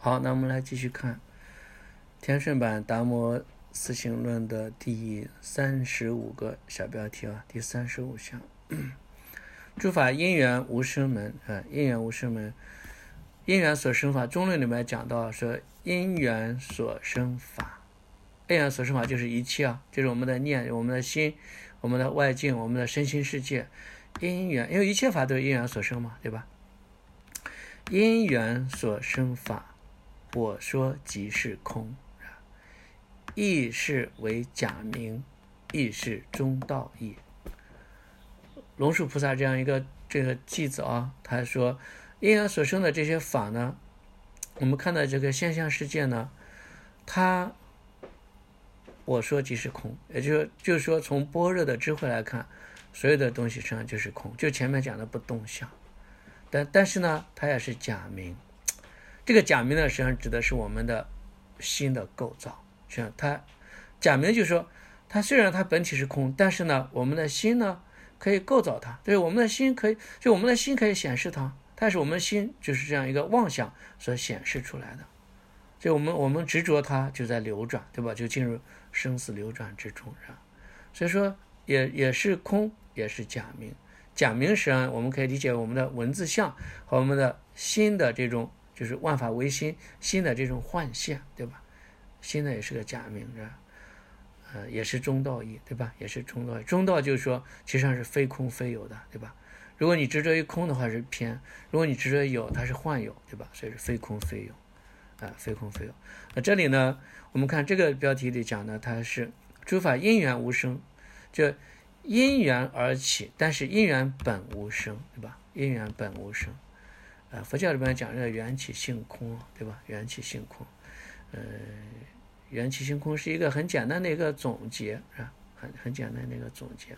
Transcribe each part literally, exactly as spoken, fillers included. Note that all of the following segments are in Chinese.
好，那我们来继续看天顺版达摩四行论的第三十五个小标题啊，第三十五项，诸法因缘无生门啊，因缘无生门，因缘所生法，中论里面讲到说因缘所生法，因缘所生法就是一切啊，就是我们的念、我们的心、我们的外境、我们的身心世界，因缘，因为一切法都是因缘所生嘛，对吧？因缘所生法，我说即是空，亦是为假名，亦是中道义。龙树菩萨这样一个这个偈子啊，他说因缘所生的这些法呢，我们看到这个现象世界呢，它我说即是空，也就是就是说从般若的智慧来看，所有的东西实际上就是空，就前面讲的不动相，但但是呢，它也是假名。这个假名呢，实际上指的是我们的心的构造。实际上，它假名就是说，它虽然它本体是空，但是呢，我们的心呢可以构造它，就是我们的心可以，就我们的心可以显示它，但是我们的心就是这样一个妄想所显示出来的。所以我们我们执着它就在流转，对吧？就进入生死流转之中，是吧？所以说也也是空，也是假名。假名实际上我们可以理解我们的文字相和我们的心的这种就是万法唯心心的这种幻现，对吧？心呢也是个假名，是吧？呃，也是中道义，对吧？也是中道义。中道就是说，其实上是非空非有的，对吧？如果你执着于空的话是偏，如果你执着于有，它是幻有，对吧？所以是非空非有。啊，非空非有。那这里呢，我们看这个标题里讲呢，它是诸法因缘无生，就因缘而起，但是因缘本无生，对吧？因缘本无生。呃，佛教里面讲这个缘起性空，对吧？缘起性空，呃，缘起性空是一个很简单的一个总结，是吧？很很简单的一个总结。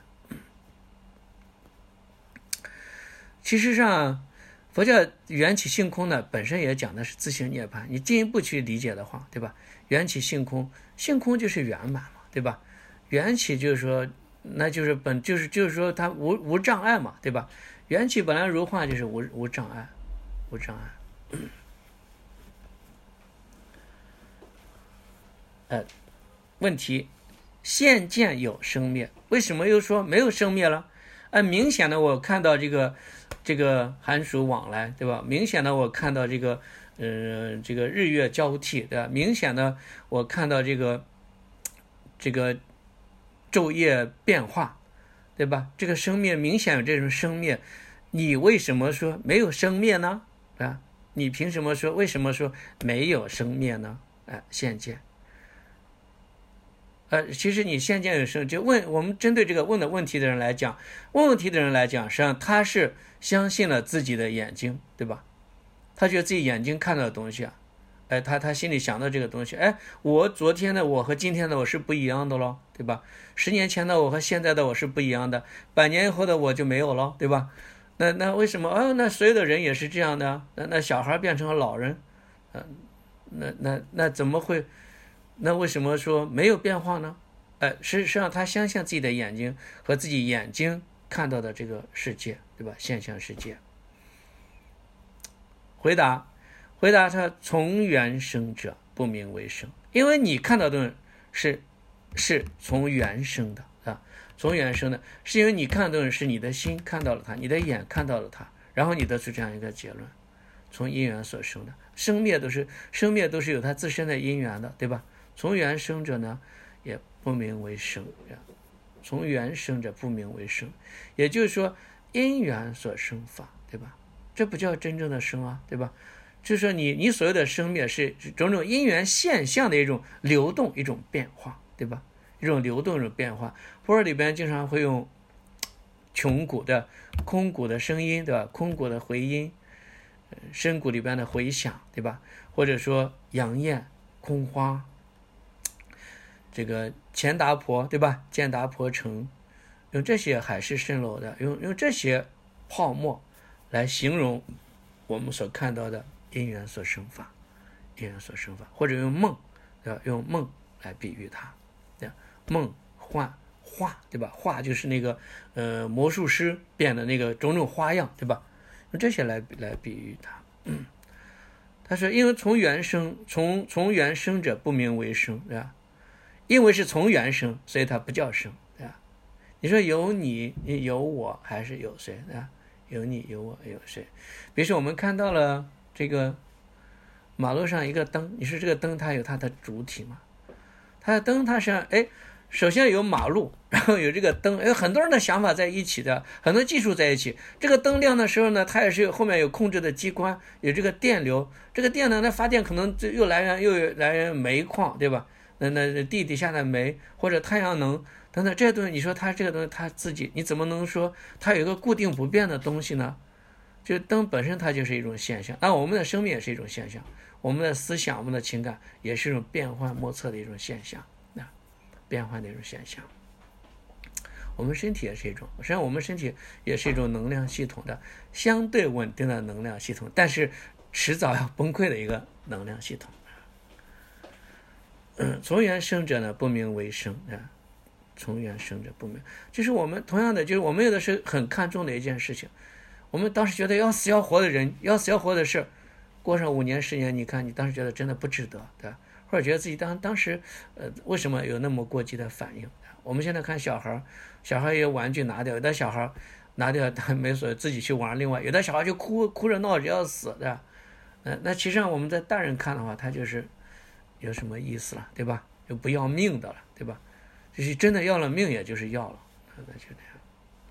其实上。佛教缘起性空呢，本身也讲的是自性涅槃。你进一步去理解的话，对吧？缘起性空，性空就是圆满嘛，对吧？缘起就是说，那就是本就是就是说它无无障碍嘛，对吧？缘起本来如幻，就是无无障碍，无障碍。呃，问题，现见有生灭，为什么又说没有生灭了？呃，明显的我看到这个。这个寒暑往来，对吧？明显的我看到这个，呃，这个日月交替，对吧？明显的我看到这个，这个昼夜变化，对吧？这个生灭明显有这种生灭，你为什么说没有生灭呢？啊，你凭什么说为什么说没有生灭呢？哎、呃，现见。呃，其实你现见有生，就问我们针对这个问的问题的人来讲，问问题的人来讲，实际上他是相信了自己的眼睛，对吧？他觉得自己眼睛看到的东西啊，哎，他他心里想到这个东西，哎，我昨天的我和今天的我是不一样的咯，对吧？十年前的我和现在的我是不一样的，百年以后的我就没有了，对吧？那那为什么？哦，那所有的人也是这样的，那那小孩变成了老人，嗯、呃，那那那怎么会？那为什么说没有变化呢？呃，实际上他相信自己的眼睛和自己眼睛看到的这个世界，对吧？现象世界。回答，回答他从缘生者不名为生，因为你看到的是是从缘生的啊，从缘生的，是因为你看到的是你的心看到了它，你的眼看到了它，然后你得出这样一个结论，从因缘所生的，生灭都是生灭都是有它自身的因缘的，对吧？从缘生者呢，也不名为生，从缘生者不名为生，也就是说因缘所生法，对吧？这不叫真正的生啊，对吧？就是说你你所有的生灭是种种因缘现象的一种流动，一种变化，对吧？一种流动，一种变化。般若里边经常会用穷谷的空谷的声音，对吧？空谷的回音，深谷里边的回响，对吧？或者说阳焰、空花。这个钱达婆，对吧？见达婆城，用这些海市蜃楼的，用用这些泡沫来形容我们所看到的因缘所生法，因缘所生法，或者用梦，对吧？用梦来比喻它，对吧？梦幻画，对吧？画就是那个呃魔术师变的那个种种花样，对吧？用这些来来比喻它。嗯他说，因为从缘生，从从缘生者不名为生，对吧？因为是从缘生，所以它不叫生，对吧？你说有你有我还是有谁，对吧？有你有我有谁？比如说我们看到了这个马路上一个灯，你说这个灯它有它的主体吗？它的灯它是哎。首先有马路，然后有这个灯，有很多人的想法在一起的，很多技术在一起。这个灯亮的时候呢，它也是有后面有控制的机关，有这个电流。这个电呢，它发电可能又来源又来源煤矿，对吧？那那地底下的煤或者太阳能等等这些东西，你说它这个东西它自己，你怎么能说它有一个固定不变的东西呢？就灯本身它就是一种现象，那我们的生命也是一种现象，我们的思想、我们的情感也是一种变幻莫测的一种现象。变化的一种现象，我们身体也是一种，实际上我们身体也是一种能量系统的相对稳定的能量系统，但是迟早要崩溃的一个能量系统。嗯，从缘生者呢，不名为生啊。从缘生者不名，就是我们同样的，就是我们有的是很看重的一件事情，我们当时觉得要死要活的人，要死要活的事，过上五年十年，你看你当时觉得真的不值得，对吧？或者觉得自己当当时，呃，为什么有那么过激的反应？我们现在看小孩，小孩有玩具拿掉，有的小孩拿掉他没所谓，自己去玩另外，有的小孩就哭哭着闹着要死的，呃，那其实上我们在大人看的话，他就是有什么意思了，对吧？就不要命的了，对吧？就是真的要了命，也就是要了，那就这样。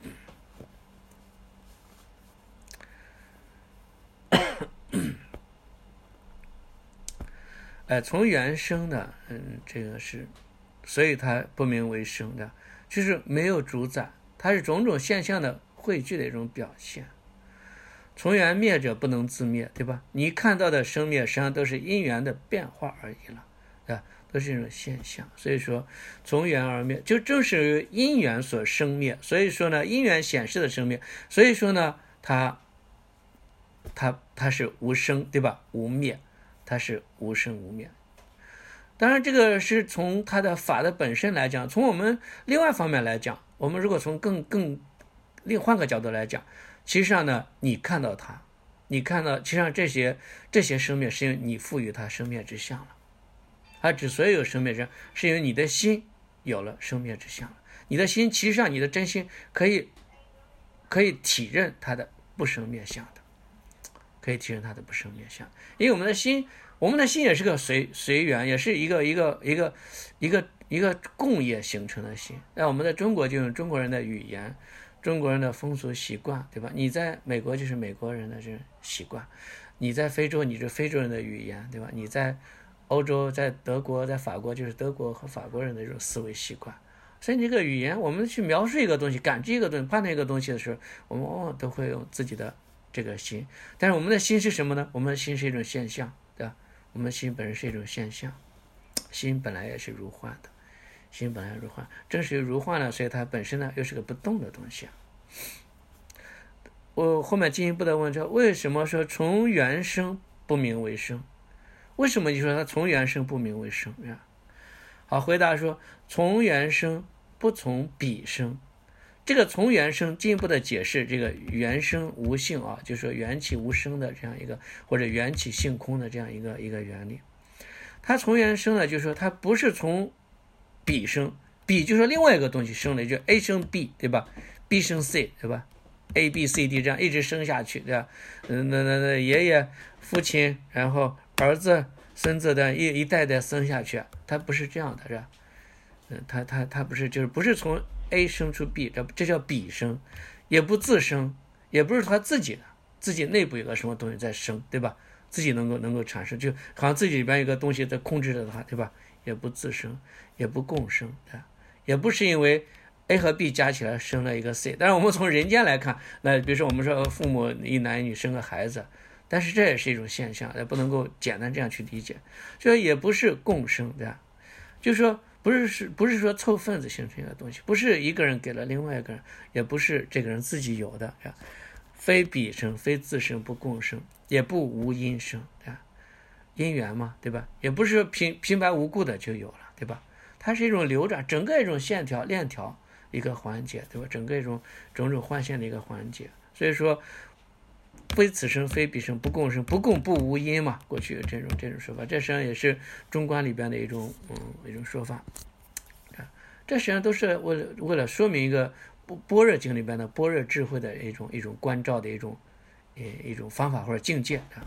呃，从缘生的，嗯，这个是，所以它不名为生的，就是没有主宰，它是种种现象的汇聚的一种表现。从缘灭者不能自灭，对吧？你看到的生灭，实际上都是因缘的变化而已了，对吧？都是一种现象。所以说，从缘而灭，就正是因缘所生灭。所以说呢，因缘显示的生灭，所以说呢，它，它，它是无生，对吧？无灭。它是无生无灭，当然这个是从它的法的本身来讲，从我们另外方面来讲，我们如果从更更另换个角度来讲，其实上呢，你看到它，你看到，其实上这些这些生灭是因为你赋予它生灭之相了，它之所以有生灭之相，是因为你的心有了生灭之相了，你的心其实上你的真心可以可以体认它的不生灭相的。可以体认它的不生灭相，因为我们的心，我们的心也是个随随缘，也是一个一个一个一个一个共业形成的心。那我们在中国就用中国人的语言，中国人的风俗习惯，对吧？你在美国就是美国人的这种习惯，你在非洲你是非洲人的语言，对吧？你在欧洲，在德国，在法国就是德国和法国人的这种思维习惯。所以这个语言，我们去描述一个东西，感知一个东西，判断一个东西的时候，我们往往都会用自己的这个心，但是我们的心是什么呢？我们的心是一种现象，对吧？我们的心本身是一种现象，心本来也是如幻的，心本来如幻，正是如幻呢，所以它本身呢又是个不动的东西。我后面进一步的问说，为什么说从缘生不名为生？为什么你说它从缘生不名为生呀？好，回答说，从缘生不从彼生。这个从缘生进一步的解释这个缘生无性啊，就是说缘起无生的这样一个，或者缘起性空的这样一个一个原理。它从缘生呢，就是说它不是从彼生，彼就是说另外一个东西生的，就 A 生 B， 对吧？ B 生 C， 对吧？ A B C D 这样一直生下去，对吧？嗯，那那那爷爷、父亲，然后儿子、孙子的一一代代生下去，它不是这样的，是吧？嗯，它它它不是，就是不是从A 生出 B， 这这叫彼生，也不自生，也不是他自己的，自己内部有个什么东西在生，对吧？自己能够能够产生，就好像自己里边有个东西在控制着它，对吧？也不自生，也不共生，对吧？也不是因为 A 和 B 加起来生了一个 C， 但是我们从人间来看，那比如说我们说父母一男一女生个孩子，但是这也是一种现象，也不能够简单这样去理解，就也不是共生，对吧？就是说。不是是不是说凑份子形成一个东西，不是一个人给了另外一个人，也不是这个人自己有的，非彼生，非自生，不共生，也不无因生，对吧？因缘嘛，对吧？也不是平平白无故的就有了，对吧？它是一种流转，整个一种线条链条一个环节，对吧？整个一种种种换线的一个环节。所以说非此生非彼生，不共生，不共不无因嘛。过去有这种这种说法，这实际上也是中观里边的一种嗯一种说法。啊，这实际上都是为了为了说明一个般若经里边的般若智慧的一种一种关照的一种呃一种方法或者境界啊。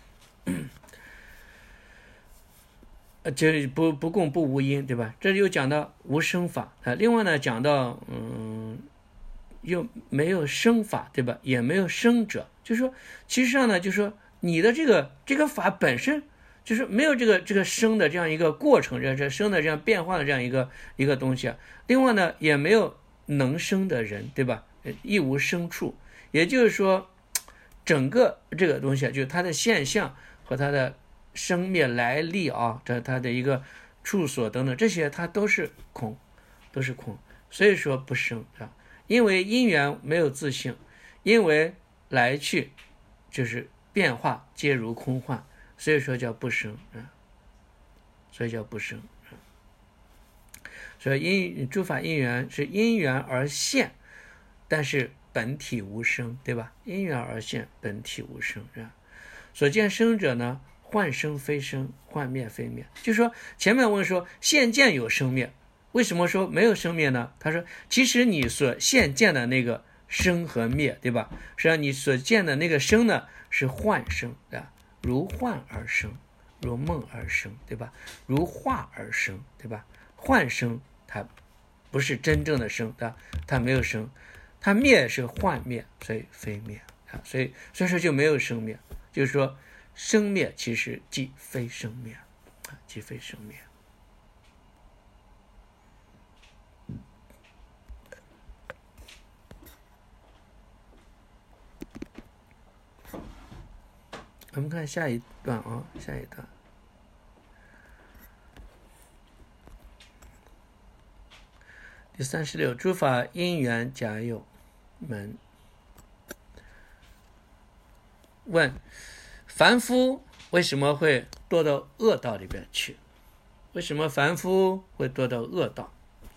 呃，这不不共不无因，对吧？这又讲到无生法啊。另外呢，讲到嗯，又没有生法，对吧？也没有生者，就是说，其实上呢，就是说你的这个这个法本身就是没有这个这个生的这样一个过程，这这生的这样变化的这样一个一个东西啊。另外呢，也没有能生的人，对吧？亦无生处，也就是说，整个这个东西啊，就是它的现象和它的生灭来历啊，这它的一个处所等等，这些它都是空，都是空，所以说不生啊。因为因缘没有自性，因为来去就是变化皆如空幻，所以说叫不生啊，所以叫不生啊。所以因诸法因缘是因缘而现，但是本体无生，对吧？因缘而现，本体无生啊。所见生者呢，幻生非生，幻灭非灭。就是说前面问说现见有生灭，为什么说没有生灭呢？他说其实你所现见的那个生和灭，对吧？实际上你所见的那个生呢是幻生啊，如幻而生，如梦而生，对吧？如化而生，对吧？幻生它不是真正的生，对吧？它没有生，它灭是幻灭，所以非灭啊，所以所以说就没有生灭，就是说生灭其实即非生灭啊，即非生灭。我们看下一段啊，下一段。第三十六，诸法因缘假有门。问：凡夫为什么会堕到恶道里边去？为什么凡夫会堕到恶道？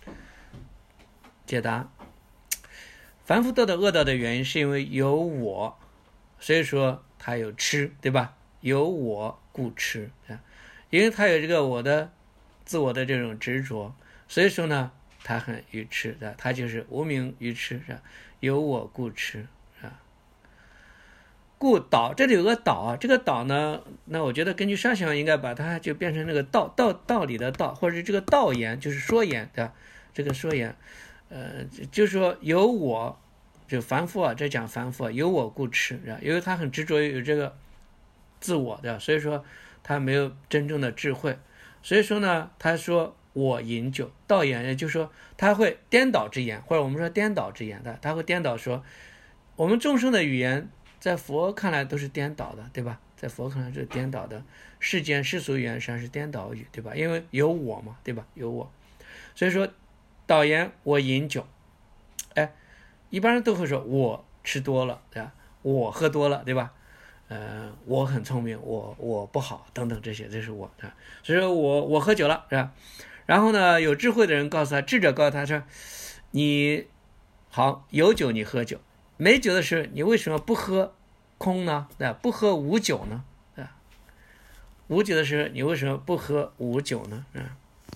解答：凡夫堕到恶道的原因是因为有我，所以说他有痴，对吧？有我故痴啊，因为他有这个我的自我的这种执着，所以说呢，他很愚痴的，他就是无明愚痴，是吧？有我故痴啊。故导，这里有个导啊，这个导呢，那我觉得根据上下应该把它就变成那个道道道理的道，或者是这个道言，就是说言的这个说言，呃，就是说有我，就凡夫啊，这讲凡夫啊，有我故痴，因为他很执着于有这个自我的，所以说他没有真正的智慧，所以说呢，他说我饮酒，道言，也就是说他会颠倒之言，或者我们说颠倒之言的，他会颠倒说，我们众生的语言在佛看来都是颠倒的，对吧？在佛看来是颠倒的，世间世俗语言实际上是颠倒语，对吧？因为有我嘛，对吧？有我，所以说导言我饮酒，哎，一般人都会说我吃多了，对吧？我喝多了，对吧？呃，我很聪明，我我不好，等等这些，这是我的。所以说我我喝酒了，是吧？然后呢，有智慧的人告诉他，智者告诉他说，你好有酒你喝酒，没酒的时候你为什么不喝空呢？对吧？不喝无酒呢？对吧？无酒的时候你为什么不喝无酒呢？啊，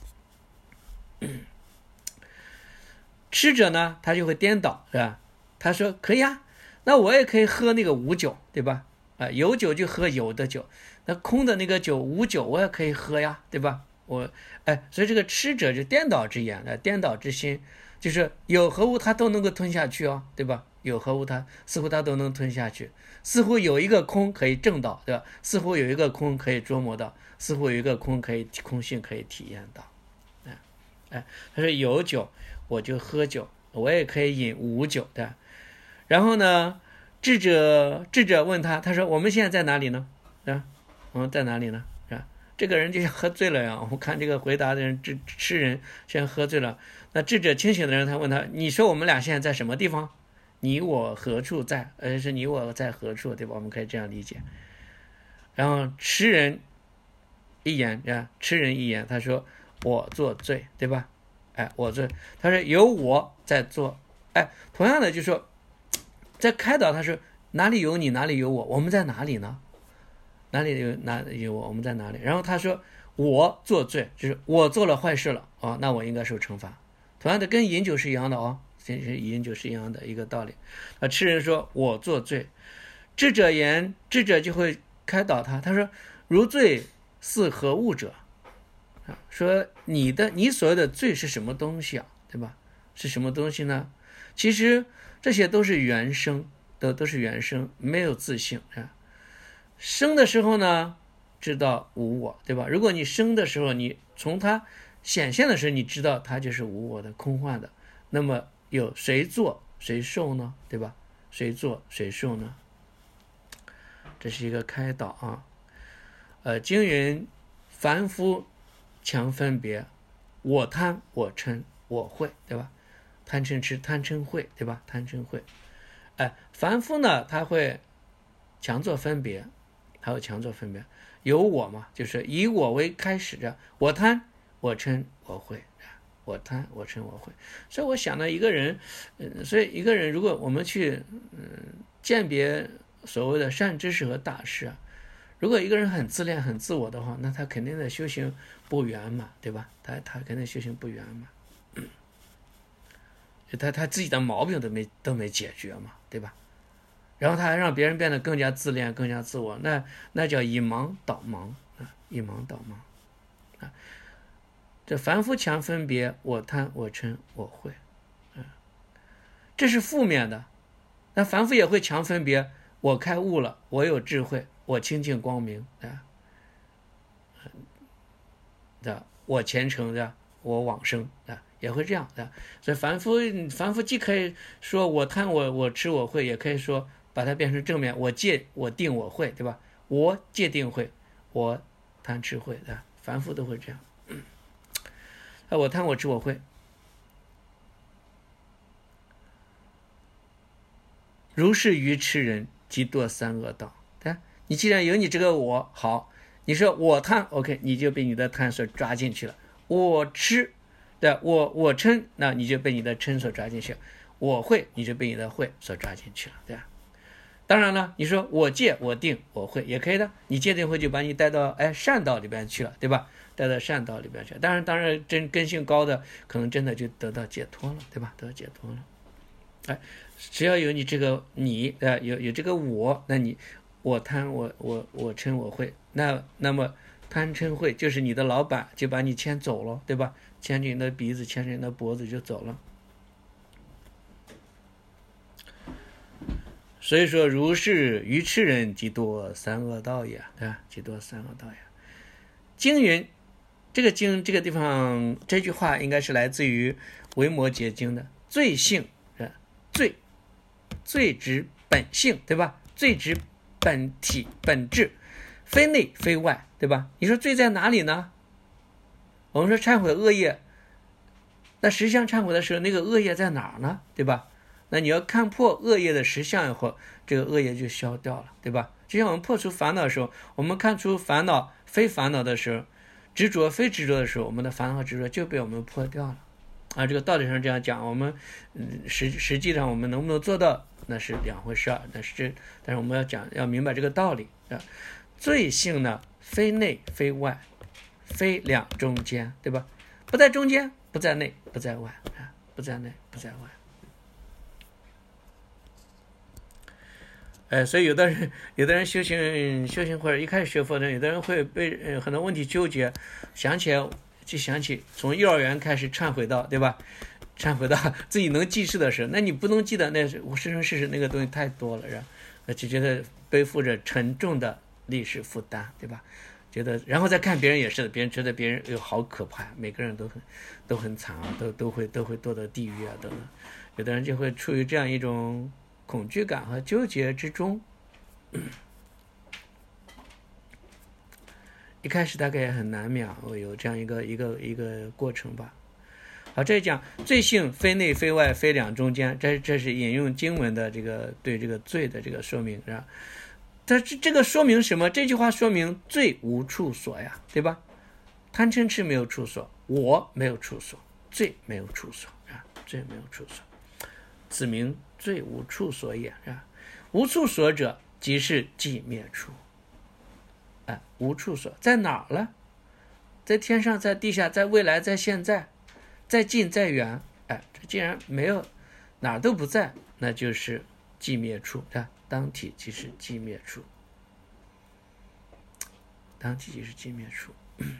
吃者呢，他就会颠倒，是吧？他说可以啊，那我也可以喝那个无酒，对吧？啊，有酒就喝有的酒，那空的那个酒无酒我也可以喝呀，对吧？我哎，所以这个吃者就颠倒之言，呃，颠倒之心，就是有和无他都能够吞下去哦，对吧？有和无他似乎他都能吞下去，似乎有一个空可以证到，对吧？似乎有一个空可以捉摸到，似乎有一个空可以空性可以体验到，哎哎，他说有酒我就喝酒，我也可以饮无酒的。然后呢，智者智者问他，他说我们现在在哪里呢？啊，我们在哪里呢？啊，这个人就像喝醉了呀。我看这个回答的人，智痴人像喝醉了。那智者清醒的人，他问他，你说我们俩现在在什么地方？你我何处在？呃，是你我在何处，对吧？我们可以这样理解。然后痴人一言啊，痴人一言，他说我作醉，对吧？哎，我醉。他说有我在做，哎，同样的就说。在开导他说哪里有你，哪里有我？我们在哪里呢？哪里有哪里有我？我们在哪里？然后他说，我作罪，就是我做了坏事了啊、哦，那我应该受惩罚。同样的，跟饮酒是一样的哦，跟饮酒是一样的一个道理。啊，痴人说，我作罪。智者言，智者就会开导他。他说，如罪似何物者？啊，说你的你所谓的罪是什么东西啊？对吧？是什么东西呢？其实这些都是原生，都都是原生，没有自性啊。生的时候呢，知道无我，对吧？如果你生的时候，你从它显现的时候，你知道它就是无我的、空幻的，那么有谁做谁受呢？对吧？谁做谁受呢？这是一个开导啊。呃，经云：凡夫强分别，我贪我嗔我慧，对吧？贪嗔痴贪嗔慧，对吧？贪嗔慧。哎，凡夫呢，他会强做分别，他会强做分别。有我嘛，就是以我为开始的，我贪我嗔我慧，我贪我嗔我慧。所以我想呢，一个人，嗯，所以一个人，如果我们去嗯鉴别所谓的善知识和大师啊，如果一个人很自恋、很自我的话，那他肯定的修行不圆满，对吧？他他肯定修行不圆满，嗯、他他自己的毛病都没都没解决嘛，对吧？然后他还让别人变得更加自恋、更加自我，那那叫以盲导盲啊，以盲导盲啊。这凡夫强分别，我贪我嗔我慧，啊，这是负面的。那凡夫也会强分别，我开悟了，我有智慧，我清净光明啊，的我虔诚的，我往生啊，也会这样的。所以凡夫凡夫既可以说我贪我我痴我慧，也可以说把它变成正面，我戒我定我慧，对吧？我戒定慧，我贪痴慧，对吧？凡夫都会这样。啊，我贪我痴我慧。如是愚痴人，即堕三恶道。对，你既然有你这个我，好，你说我贪 ，OK， 你就被你的贪所抓进去了。我痴，对，我我嗔，那你就被你的嗔所抓进去了。我慧，你就被你的慧所抓进去了，对吧？当然了，你说我戒我定我慧也可以的，你戒定慧就把你带到哎善道里边去了，对吧？带到善道里边去，当然当然真根性高的可能真的就得到解脱了，对吧？得到解脱了。哎，只要有你这个你呃有有这个我，那你我贪我我我嗔我慧，那那么贪嗔慧就是你的老板，就把你牵走了，对吧？牵着你的鼻子，牵着你的脖子就走了。所以说，如是愚痴人，即堕三恶道也，对吧？即堕三恶道也。经云，这个经这个地方这句话应该是来自于《维摩诘经》的，罪性。罪，罪指本性，对吧？罪指本体本质，非内非外，对吧？你说罪在哪里呢？我们说忏悔恶业，那实相忏悔的时候，那个恶业在哪儿呢？对吧？那你要看破恶业的实相以后，这个恶业就消掉了，对吧？就像我们破除烦恼的时候，我们看出烦恼非烦恼的时候，执着非执着的时候，我们的烦恼和执着就被我们破掉了。啊，这个道理上这样讲，我们嗯实实际上我们能不能做到，那是两回事啊。但是这，但是我们要讲，要明白这个道理啊。罪性呢，非内非外，非两中间，对吧？不在中间，不在内，不在外啊，不在内，不在外。哎，所以有的人，有的人修行修行或者一开始学佛的人，有的人会被、呃、很多问题纠结，想起来。就想起从幼儿园开始忏悔到，对吧？忏悔到自己能记事的时候，那你不能记得，那我生生世世那个东西太多了，是吧？就觉得背负着沉重的历史负担，对吧？觉得，然后再看别人也是的，别人觉得别人又好可怕，每个人都很都很惨啊，都都会都会堕到地狱啊等等。有的人就会处于这样一种恐惧感和纠结之中。一开始大概也很难免会有这样一个一个一个过程吧。好，这讲罪性非内非外非两中间，这这是引用经文的这个对这个罪的这个说明，是吧？它这这个说明什么？这句话说明罪无处所呀，对吧？贪嗔痴没有处所，我没有处所，罪没有处所啊，罪没有处所，此名罪无处所也，是吧？ 无处所者，即是寂灭处。哎，无处所在哪儿了？在天上，在地下，在未来，在现在，在近在远。哎，这既然没有，哪儿都不在，那就是寂灭处。啊，当体即是寂灭处，当体即是寂灭处。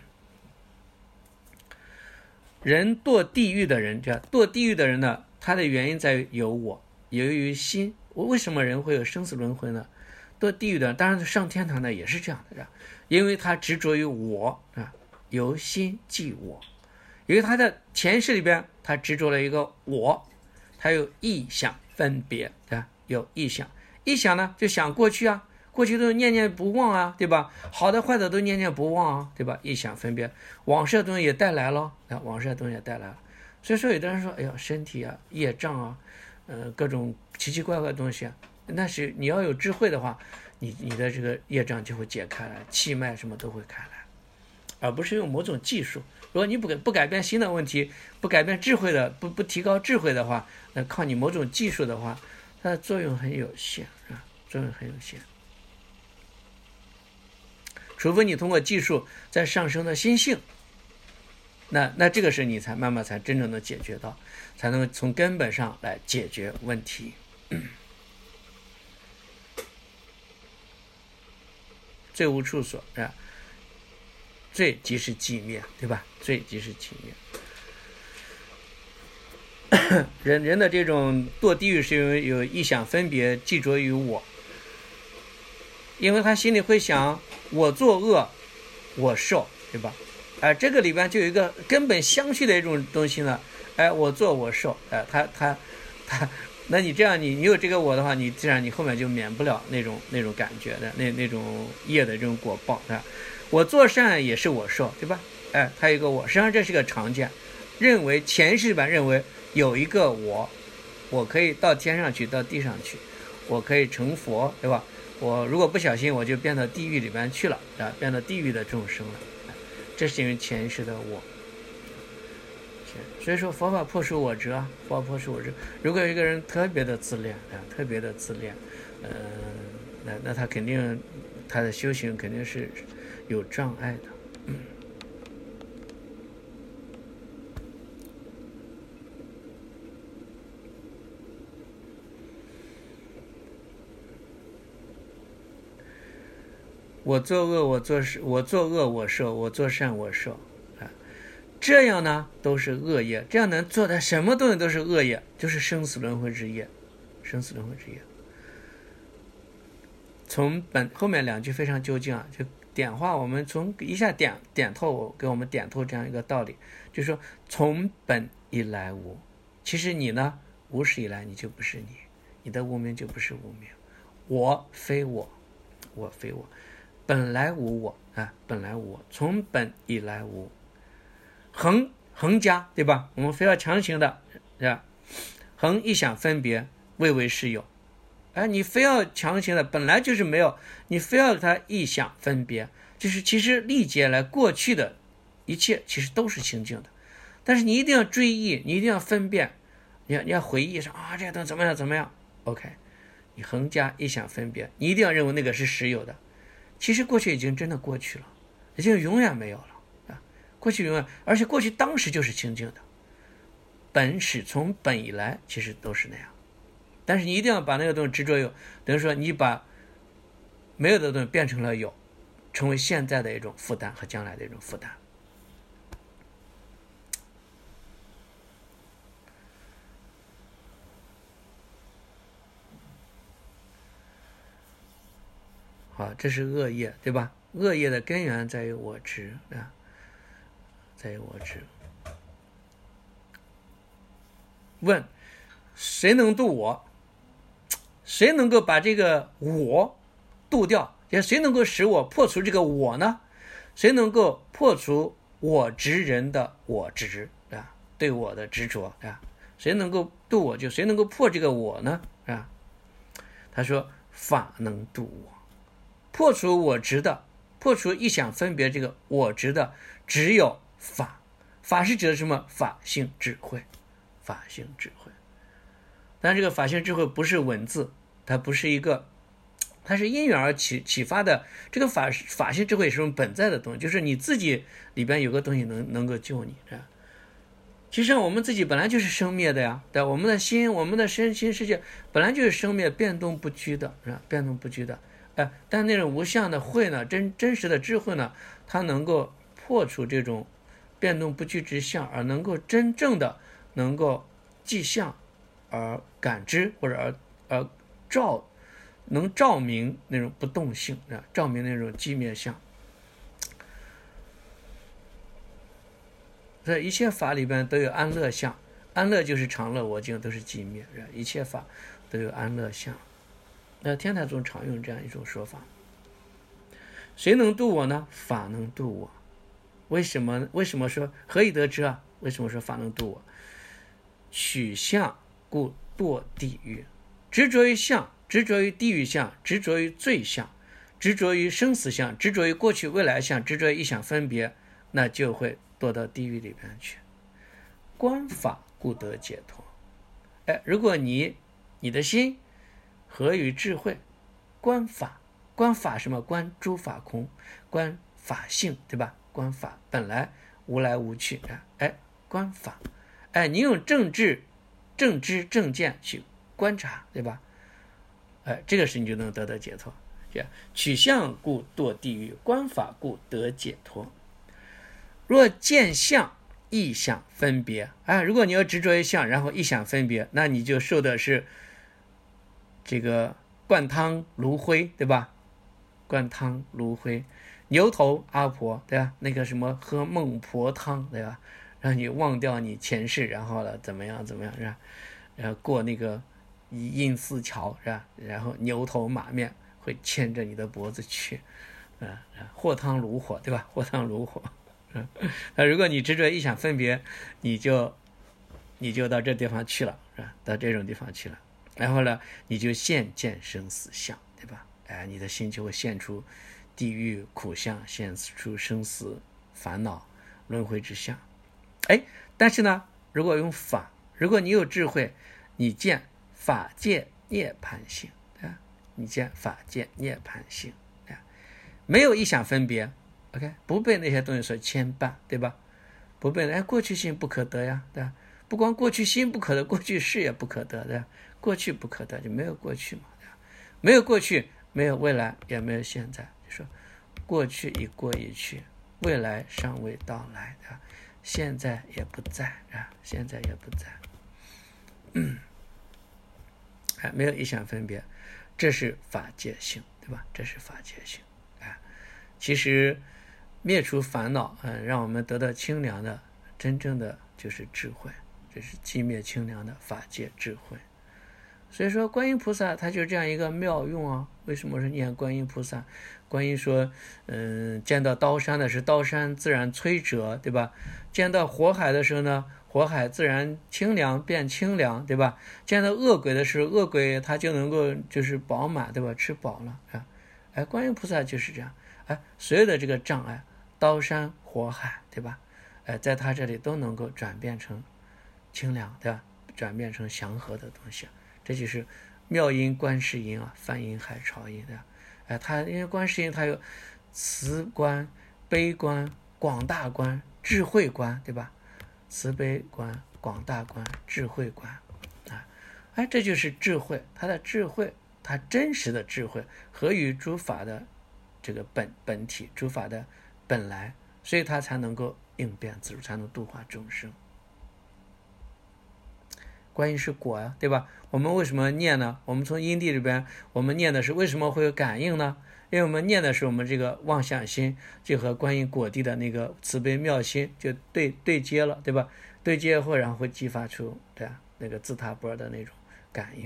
人堕地狱的人，这堕地狱的人呢，他的原因在于有我，由于心。为什么人会有生死轮回呢？堕地狱的人，当然上天堂的也是这样的，因为他执着于我啊，由心即我。因为他的前世里边，他执着了一个我，他有意想分别，对吧？有意想，意想呢就想过去啊，过去都念念不忘啊，对吧？好的坏的都念念不忘啊，对吧？意想分别，往事的东西也带来了，啊，往事的东西也带来了。所以说，有的人说，哎呀，身体啊，业障啊，呃，各种奇奇怪怪的东西啊，那是你要有智慧的话，你你的这个业障就会解开来，气脉什么都会开来，而不是用某种技术。如果你不不改变新的问题，不改变智慧的，不不提高智慧的话，那靠你某种技术的话，它的作用很有限啊，作用很有限。除非你通过技术在上升的心性，那那这个是你才慢慢才真正的解决到，才能从根本上来解决问题。罪无处所啊，罪即是寂灭，对吧？罪即是寂灭。人人的这种堕地狱是因为有意想分别，执着于我，因为他心里会想我作恶我受，对吧？哎，这个里边就有一个根本相续的一种东西呢。哎，我做我受，哎，他他他，那你这样你你有这个我的话，你自然你后面就免不了那种那种感觉的那那种业的这种果报啊。我做善也是我受，对吧？哎，他有一个我，实际上这是个常见，认为前世版认为有一个我，我可以到天上去，到地上去，我可以成佛，对吧？我如果不小心，我就变到地狱里边去了，啊，变到地狱的众生了。这是因为前世的我。所以说佛法破除我执啊，佛法破除我执。如果有一个人特别的自恋啊，特别的自恋，呃，那那他肯定他的修行肯定是有障碍的。嗯，我作恶我做我作恶我受，我做善我受啊，这样呢都是恶业，这样能做的什么东西都是恶业，就是生死轮回之业，生死轮回之业。从本后面两句非常究竟啊，就点化我们，从一下点点透给我们点透这样一个道理，就是说从本以来无，其实你呢无始以来你就不是你，你的无明就不是无明，我非我，我非我，本来无我啊，本来无我，从本以来无，恒恒加，对吧？我们非要强行的，是吧？恒一想分别，谓为是有。哎，你非要强行的，本来就是没有，你非要它一想分别，就是其实历劫来过去的一切，其实都是清净的。但是你一定要追忆，你一定要分辨，你要你要回忆说啊，这个东西怎么样怎么样 ？OK， 你恒加一想分别，你一定要认为那个是实有的。其实过去已经真的过去了，已经永远没有了啊！过去永远，而且过去当时就是清净的，本始从本以来其实都是那样。但是你一定要把那个东西执着有，等于说你把没有的东西变成了有，成为现在的一种负担和将来的一种负担。好，这是恶业，对吧？恶业的根源在于我执啊，在于我执。问：谁能度我？谁能够把这个我度掉？也谁能够使我破除这个我呢？谁能够破除我执人的我执啊？对我的执着啊？谁能够度我？就谁能够破这个我呢？啊？他说：法能度我，破除我执的，破除一想分别这个我执的，只有法。法是指的什么？法性智慧，法性智慧。但这个法性智慧不是文字， 它不是一个，它是因缘而启启发的。这个法法性智慧是种本在的东西，就是你自己里边有个东西能能够救你。这样，其实上我们自己本来就是生灭的呀，对吧？我们的心，我们的身心世界本来就是生灭、变动不居的，是吧？变动不居的。哎，但那种无相的慧呢，真真实的智慧呢，它能够破除这种变动不居之相，而能够真正的能够即相而感知，或者而而照，能照明那种不动性啊，照明那种寂灭相。在一切法里边都有安乐相，安乐就是常乐我净，都是寂灭，一切法都有安乐相。那天台宗常用这样一种说法。谁能度我呢？法能度我。为什么？为什么说何以得知啊？为什么说法能度我？取相故堕地狱，执着于相，执着于地狱相，执着于罪相，执着于生死相，执着于过去未来相，执着于一想分别，那就会堕到地狱里边去。观法故得解脱。哎，如果你你的心合于智慧，观法，观法什么？观诸法空，观法性，对吧？观法本来无来无去，哎，观法，哎，你用正智、正知、正见去观察，对吧？哎，这个时你就能得到解脱。取相故堕地狱，观法故得解脱。若见相意想分别，哎，如果你要执着于相，然后意想分别，那你就受的是这个灌汤炉灰，对吧？灌汤炉灰，牛头阿婆，对吧？那个什么喝孟婆汤，对吧？让你忘掉你前世，然后了怎么样怎么样，是吧？然后过那个阴司桥，是吧？然后牛头马面会牵着你的脖子去，啊，或汤炉火，对吧？或汤炉火。那如果你执着意想分别，你就你就到这地方去了，是吧？到这种地方去了，然后呢，你就现见生死相，对吧？哎，你的心就会现出地狱苦相，现出生死烦恼轮回之相。哎，但是呢，如果用法，如果你有智慧，你见法界涅槃性，对吧？你见法界涅槃性，对吧？没有意想分别。OK， 不被那些东西所牵绊，对吧？不被哎，过去心不可得呀，对吧？不光过去心不可得，过去事也不可得，对吧？过去不可得，就没有过去嘛，对吧？没有过去，没有未来，也没有现在，就说过去已过已去，未来尚未到来，对吧？现在也不在啊，现在也不在，嗯，哎，没有意想分别，这是法界性，对吧？这是法界性，哎，其实。灭除烦恼，嗯，让我们得到清凉的，真正的就是智慧，这是寂灭清凉的法界智慧。所以说，观音菩萨他就这样一个妙用啊。为什么是念观音菩萨？观音说，嗯，见到刀山的是刀山自然摧折，对吧？见到火海的时候呢，火海自然清凉变清凉，对吧？见到恶鬼的时候，恶鬼他就能够就是饱满，对吧？吃饱了啊。哎，观音菩萨就是这样，哎，所有的这个障碍。刀山火海，对吧？呃，在他这里都能够转变成清凉，对吧？转变成祥和的东西，这就是妙音观世音啊，梵音海潮音的。哎，他因为观世音他有慈观、悲观、广大观、智慧观，对吧？慈悲观、广大观、智慧观啊，哎，这就是智慧，他的智慧，他真实的智慧合于诸法的这个本本体，诸法的。本来，所以他才能够应变自如，才能度化众生。观音是果呀，对吧？我们为什么念呢？我们从因地里边，我们念的是为什么会有感应呢？因为我们念的是我们这个妄想心，就和观音果地的那个慈悲妙心就对对接了，对吧？对接后，然后会激发出对啊那个自他波的那种感应。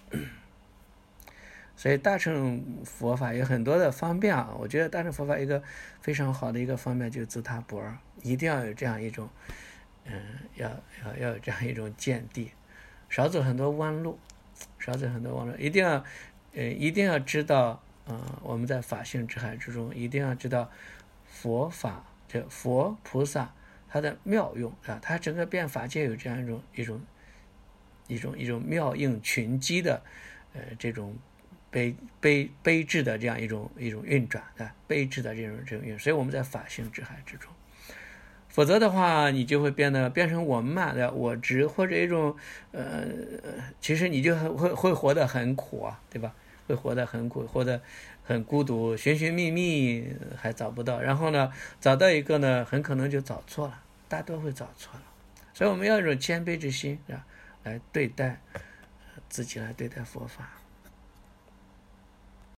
所以大乘佛法有很多的方便啊，我觉得大乘佛法一个非常好的一个方面就是自他波，一定要有这样一种，嗯，要要要有这样一种见地，少走很多弯路，少走很多弯路，一定要，呃，一定要知道，嗯、呃，我们在法性之海之中，一定要知道佛法，这佛菩萨他的妙用啊，他整个变法界有这样一种一种一种一种妙应群机的。 呃这种悲悲悲智的这样一种一种运转的悲智的这种这种运转，所以我们在法性之海之中。否则的话，你就会变得变成我们嘛的我执，或者一种呃，其实你就会会活得很苦啊，对吧？会活得很苦，活得很孤独，寻寻觅觅还找不到，然后呢，找到一个呢，很可能就找错了，大多会找错了。所以我们要有一种谦卑之心啊，来对待自己，来对待佛法。